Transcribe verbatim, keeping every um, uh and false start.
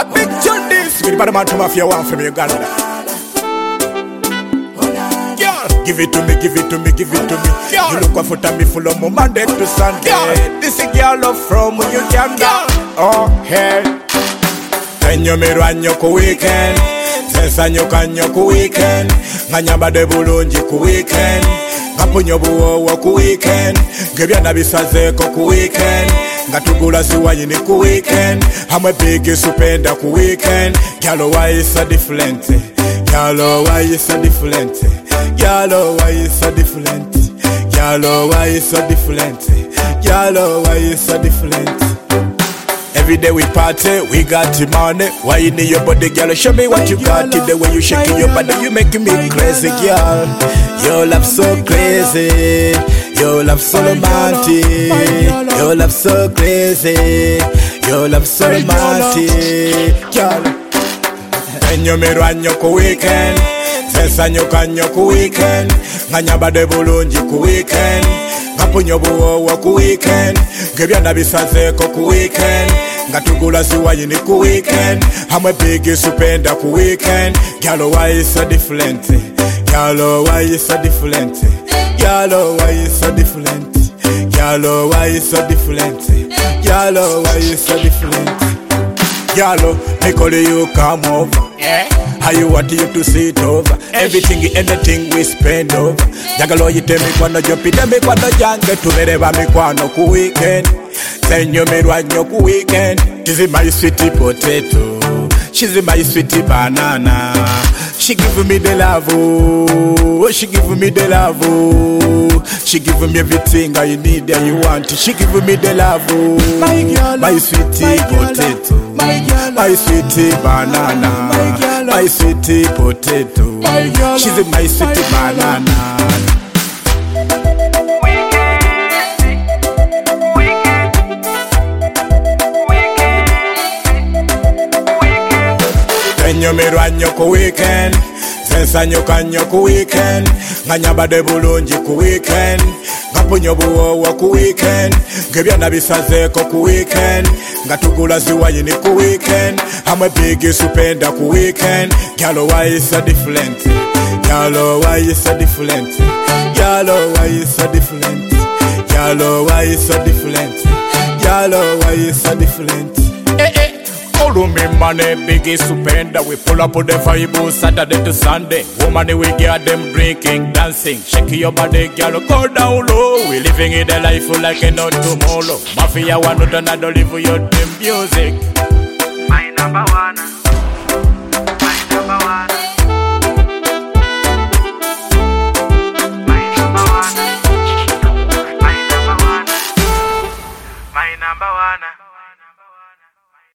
A big tune this with Bad Man to Mafia one from Uganda. Girl, give it to me, give it to me, give it to me. Girl, you look what for me full of Monday to Sunday. Girl, this is girl love from Uganda. Oh, hey. Enyo mirwanyo ku weekend. Sensanyo kanyo ku weekend. Nganyamba de bulungi ku weekend. Ngapunyo buwowo ku weekend. Ngebyana bisazeko ku weekend. Ngatugula siwanyini ku weekend. Hamwe big supenda ku weekend. Girl, why is so different? Girl, why is so different? Girl, why is so different? Girl, why is so different? Girl, why is so different? Every day we party, we got the money. Why you need your body, girl? Show me what you got. The way you shaking your body, you making me crazy, girl. Your love so crazy. Your love so romantic. Your love so crazy. Your love so romantic, girl. Enyo mirwanyo ku weekend. Sensanyo kanyo ku weekend. Nganyamba de bulungi ku weekend. Ngapunyo buwowo ku weekend. Ngebyana bisazeko ku weekend. Ngatugula siwanyini ku weekend. Hamwe big supenda ku weekend. Girl, why is so different? Girl, why is so different? Girl, why is so different? Girl, why is so different? Girl, why is so different? Girl, me call you come over. Yeah. How you want you to sit over? Everything, anything we spend over. Jagalo yite mikwano jopita mikwano jange tumereba mikwano ku weekend. Senyo mirwanyo ku weekend. She's my sweetie potato. She's my sweetie banana. She give me the love, oh. She give me the love, oh. She give me everything I need and you want. She give me the love, oh. My girl, my sweetie my potato. My girl, my sweetie banana. My girl, my sweetie potato. My girl, she's my sweetie banana. Enyo mirwanyo ku weekend. Sensanyo kanyo ku weekend. Nganyamba de bulungi ku weekend. Ngapunyo buwowo ku weekend. Ngebyana bisazeko ku weekend. Ngatugula siwanyini ku weekend. Hamwe big supenda ku weekend. Girl, why is so different? Girl, why is so different? Girl, why is so different? Girl, why is so different? Girl, why is so different? Eh eh. Follow me money, biggie supenda. We pull up on the vibe Saturday to Sunday. Woman, we get them drinking, dancing. Shake your body, girl, go down low. We living in the life like a no tomorrow. Mafia one to another, live your dream music. My number one. My number one. My number one. My number one. My number one.